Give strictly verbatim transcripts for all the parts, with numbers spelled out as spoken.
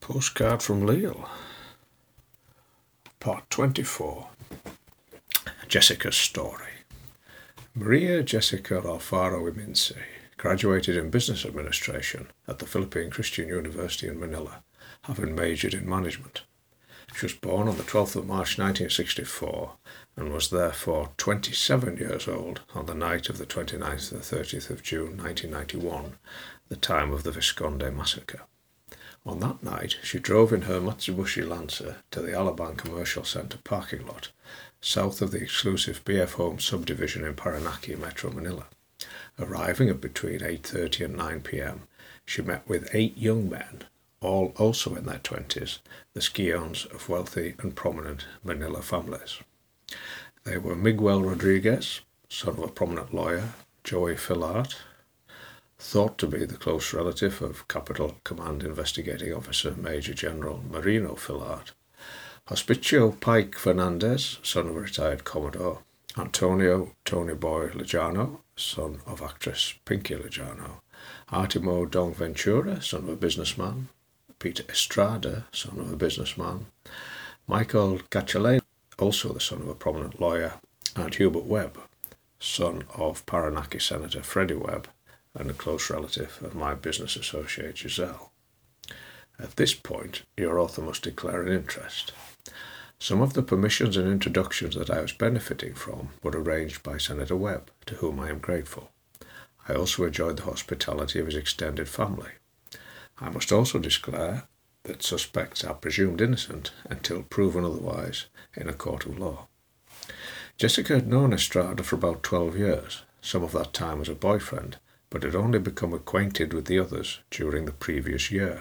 Postcard from Lille, Part twenty-four. Jessica's Story. Maria Jessica Alfaro Iminsi graduated in Business Administration at the Philippine Christian University in Manila, having majored in management. She was born on the twelfth of March nineteen sixty-four and was therefore twenty-seven years old on the night of the twenty-ninth to the thirtieth of June nineteen ninety-one, the time of the Visconde massacre. On that night, she drove in her Mitsubishi Lancer to the Alabang Commercial Center parking lot, south of the exclusive B F Homes subdivision in Parañaque, Metro Manila. Arriving at between eight thirty and nine p.m., she met with eight young men, all also in their twenties, the scions of wealthy and prominent Manila families. They were Miguel Rodriguez, son of a prominent lawyer, Joey Fillart, thought to be the close relative of Capital Command Investigating Officer Major General Marino Fillart, Hospicio Pike Fernandez, son of a retired Commodore, Antonio Tony Boy Lejano, son of actress Pinky Lejano, Artimo Dong Ventura, son of a businessman, Peter Estrada, son of a businessman, Michael Gachalén, also the son of a prominent lawyer, and Hubert Webb, son of Parañaque Senator Freddie Webb, and a close relative of my business associate Giselle. At this point, your author must declare an interest. Some of the permissions and introductions that I was benefiting from were arranged by Senator Webb, to whom I am grateful. I also enjoyed the hospitality of his extended family. I must also declare that suspects are presumed innocent until proven otherwise in a court of law. Jessica had known Estrada for about twelve years, some of that time as a boyfriend, but had only become acquainted with the others during the previous year.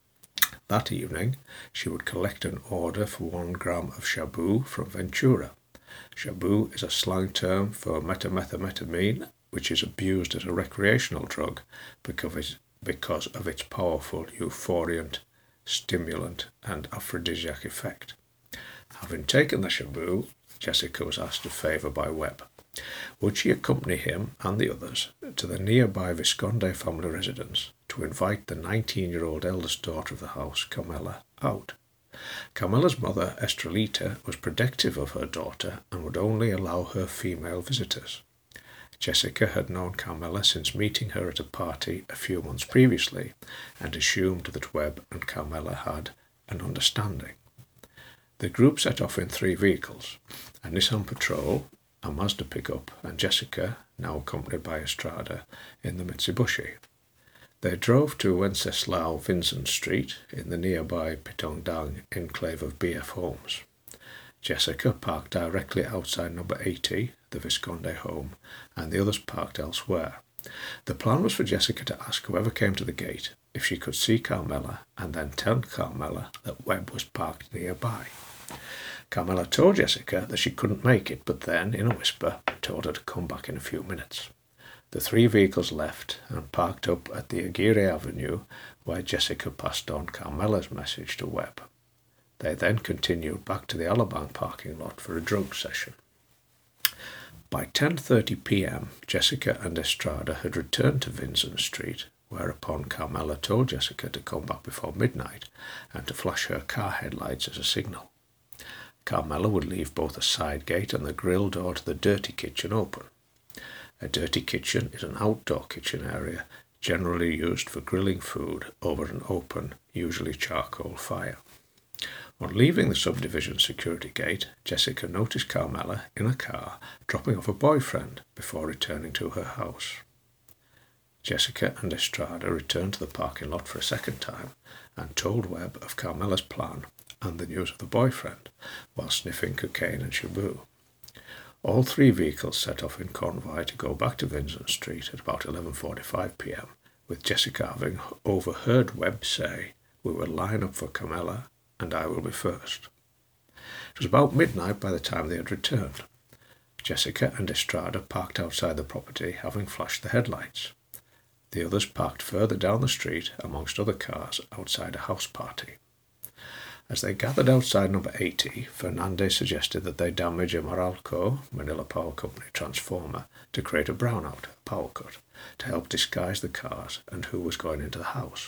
That evening, she would collect an order for one gram of shabu from Ventura. Shabu is a slang term for methamphetamine, which is abused as a recreational drug because because of its powerful euphoriant, stimulant, and aphrodisiac effect. Having taken the shabu, Jessica was asked a favour by Webb. Would she accompany him and the others to the nearby Visconde family residence to invite the nineteen-year-old eldest daughter of the house, Carmela, out? Carmela's mother, Estrelita, was protective of her daughter and would only allow her female visitors. Jessica had known Carmela since meeting her at a party a few months previously and assumed that Webb and Carmela had an understanding. The group set off in three vehicles, a Nissan Patrol, a Mazda pickup, and Jessica, now accompanied by Estrada, in the Mitsubishi. They drove to Wenceslao Vincent Street in the nearby Pitongdang enclave of B F Homes. Jessica parked directly outside number eighty, the Visconde home, and the others parked elsewhere. The plan was for Jessica to ask whoever came to the gate if she could see Carmela and then tell Carmela that Webb was parked nearby. Carmela told Jessica that she couldn't make it, but then, in a whisper, told her to come back in a few minutes. The three vehicles left and parked up at the Aguirre Avenue, where Jessica passed on Carmela's message to Webb. They then continued back to the Alabang parking lot for a drug session. By ten thirty p.m., Jessica and Estrada had returned to Vincent Street, whereupon Carmela told Jessica to come back before midnight and to flash her car headlights as a signal. Carmela would leave both a side gate and the grill door to the dirty kitchen open. A dirty kitchen is an outdoor kitchen area generally used for grilling food over an open, usually charcoal fire. On leaving the subdivision security gate, Jessica noticed Carmela in a car dropping off a boyfriend before returning to her house. Jessica and Estrada returned to the parking lot for a second time and told Webb of Carmela's plan and the news of the boyfriend, while sniffing cocaine and shabu. All three vehicles set off in convoy to go back to Vincent Street at about eleven forty-five p.m, with Jessica having overheard Webb say, "We will line up for Carmela, and I will be first." It was about midnight by the time they had returned. Jessica and Estrada parked outside the property, having flashed the headlights. The others parked further down the street, amongst other cars, outside a house party. As they gathered outside number eighty, Fernandez suggested that they damage a Meralco, Manila Power Company transformer, to create a brownout, a power cut, to help disguise the cars and who was going into the house.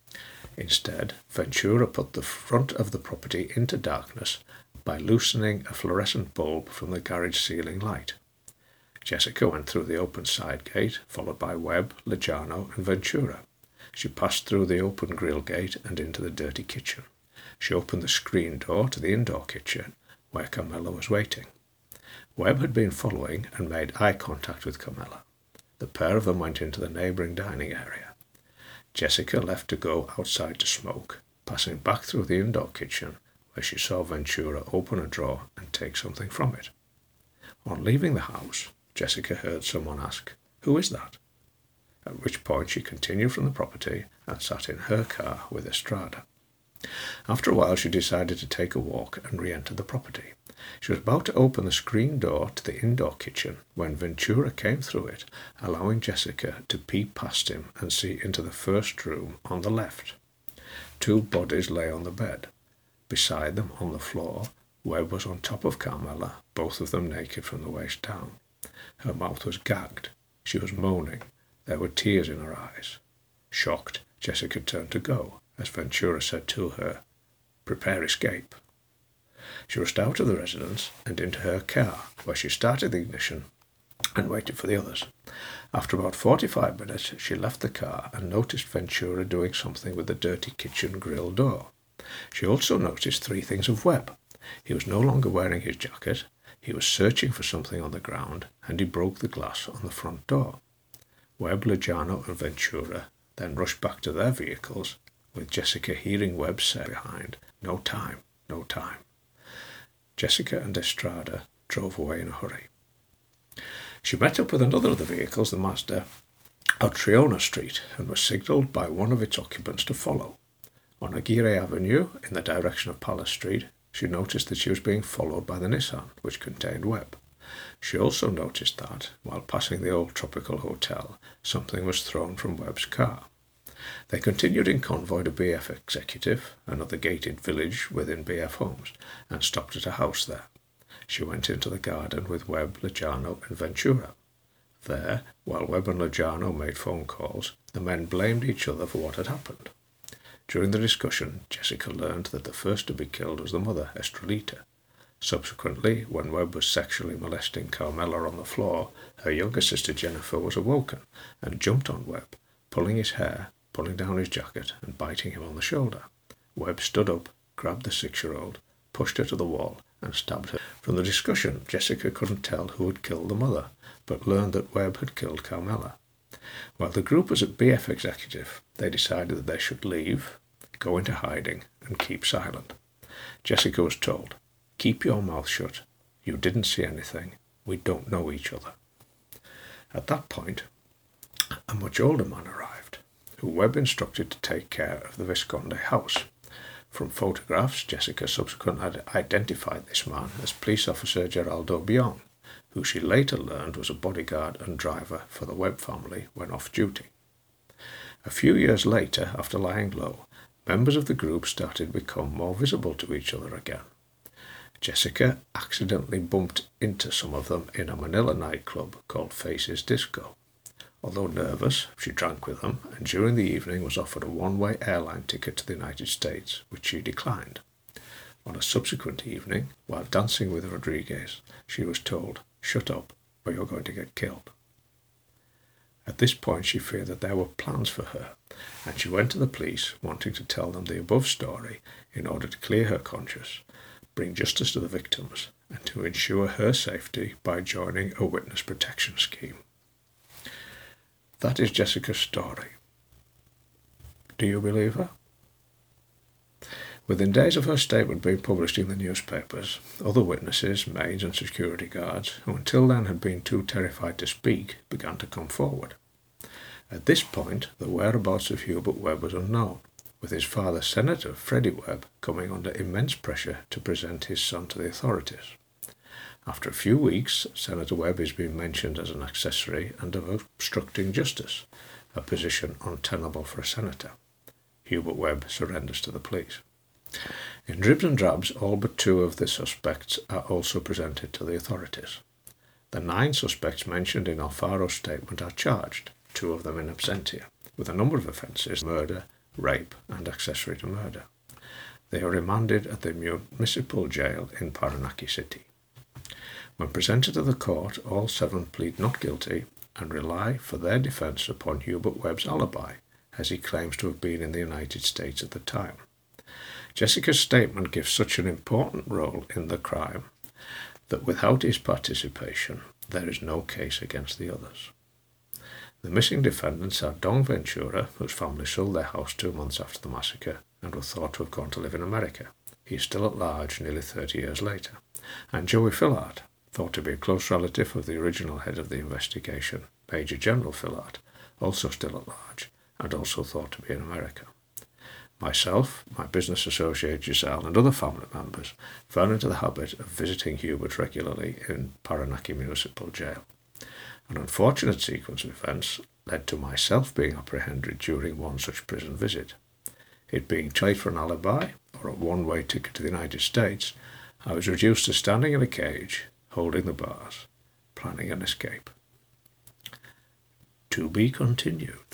Instead, Ventura put the front of the property into darkness by loosening a fluorescent bulb from the garage ceiling light. Jessica went through the open side gate, followed by Webb, Lejano, and Ventura. She passed through the open grill gate and into the dirty kitchen. She opened the screen door to the indoor kitchen, where Carmela was waiting. Webb had been following and made eye contact with Carmela. The pair of them went into the neighbouring dining area. Jessica left to go outside to smoke, passing back through the indoor kitchen, where she saw Ventura open a drawer and take something from it. On leaving the house, Jessica heard someone ask, "Who is that?" At which point she continued from the property and sat in her car with Estrada. After a while she decided to take a walk and re-entered the property. She was about to open the screen door to the indoor kitchen when Ventura came through it, allowing Jessica to peep past him and see into the first room on the left. Two bodies lay on the bed. Beside them on the floor, Webb was on top of Carmela, both of them naked from the waist down. Her mouth was gagged. She was moaning. There were tears in her eyes. Shocked, Jessica turned to go, as Ventura said to her, "Prepare escape." She rushed out of the residence and into her car, where she started the ignition and waited for the others. After about forty-five minutes, she left the car and noticed Ventura doing something with the dirty kitchen grill door. She also noticed three things of Webb. He was no longer wearing his jacket, he was searching for something on the ground, and he broke the glass on the front door. Webb, Lejano, and Ventura then rushed back to their vehicles, with Jessica hearing Webb say behind, "No time, no time." Jessica and Estrada drove away in a hurry. She met up with another of the vehicles, the Mazda, on Triona Street, and was signalled by one of its occupants to follow. On Aguirre Avenue, in the direction of Palace Street, she noticed that she was being followed by the Nissan, which contained Webb. She also noticed that, while passing the old Tropical Hotel, something was thrown from Webb's car. They continued in convoy to B F Executive, another gated village within B F Homes, and stopped at a house there. She went into the garden with Webb, Lejano, and Ventura. There, while Webb and Lejano made phone calls, the men blamed each other for what had happened. During the discussion, Jessica learned that the first to be killed was the mother, Estrelita. Subsequently, when Webb was sexually molesting Carmela on the floor, her younger sister Jennifer was awoken and jumped on Webb, pulling his hair, pulling down his jacket, and biting him on the shoulder. Webb stood up, grabbed the six-year-old, pushed her to the wall, and stabbed her. From the discussion, Jessica couldn't tell who had killed the mother, but learned that Webb had killed Carmela. While the group was at B F Executive, they decided that they should leave, go into hiding, and keep silent. Jessica was told, "Keep your mouth shut. You didn't see anything. We don't know each other." At that point, a much older man arrived, who Webb instructed to take care of the Visconde house. From photographs, Jessica subsequently identified this man as police officer Geraldo Bion, who she later learned was a bodyguard and driver for the Webb family when off duty. A few years later, after lying low, members of the group started to become more visible to each other again. Jessica accidentally bumped into some of them in a Manila nightclub called Faces Disco. Although nervous, she drank with them, and during the evening was offered a one-way airline ticket to the United States, which she declined. On a subsequent evening, while dancing with Rodriguez, she was told, "Shut up, or you're going to get killed." At this point, she feared that there were plans for her, and she went to the police, wanting to tell them the above story in order to clear her conscience, bring justice to the victims, and to ensure her safety by joining a witness protection scheme. That is Jessica's story. Do you believe her? Within days of her statement being published in the newspapers, other witnesses, maids and security guards, who until then had been too terrified to speak, began to come forward. At this point, the whereabouts of Hubert Webb was unknown, with his father, Senator Freddie Webb, coming under immense pressure to present his son to the authorities. After a few weeks, Senator Webb is being mentioned as an accessory and of obstructing justice, a position untenable for a senator. Hubert Webb surrenders to the police. In dribs and drabs, all but two of the suspects are also presented to the authorities. The nine suspects mentioned in Alfaro's statement are charged, two of them in absentia, with a number of offences: murder, rape, and accessory to murder. They are remanded at the municipal jail in Taranaki City. When presented to the court, all seven plead not guilty and rely for their defence upon Hubert Webb's alibi, as he claims to have been in the United States at the time. Jessica's statement gives such an important role in the crime that without his participation, there is no case against the others. The missing defendants are Don Ventura, whose family sold their house two months after the massacre and were thought to have gone to live in America. He is still at large nearly thirty years later. And Joey Fillard, thought to be a close relative of the original head of the investigation, Major General Fillard, also still at large and also thought to be in America. Myself, my business associate Giselle, and other family members fell into the habit of visiting Hubert regularly in Taranaki Municipal Jail. An unfortunate sequence of events led to myself being apprehended during one such prison visit. It being tight for an alibi, or a one-way ticket to the United States, I was reduced to standing in a cage, holding the bars, planning an escape. To be continued.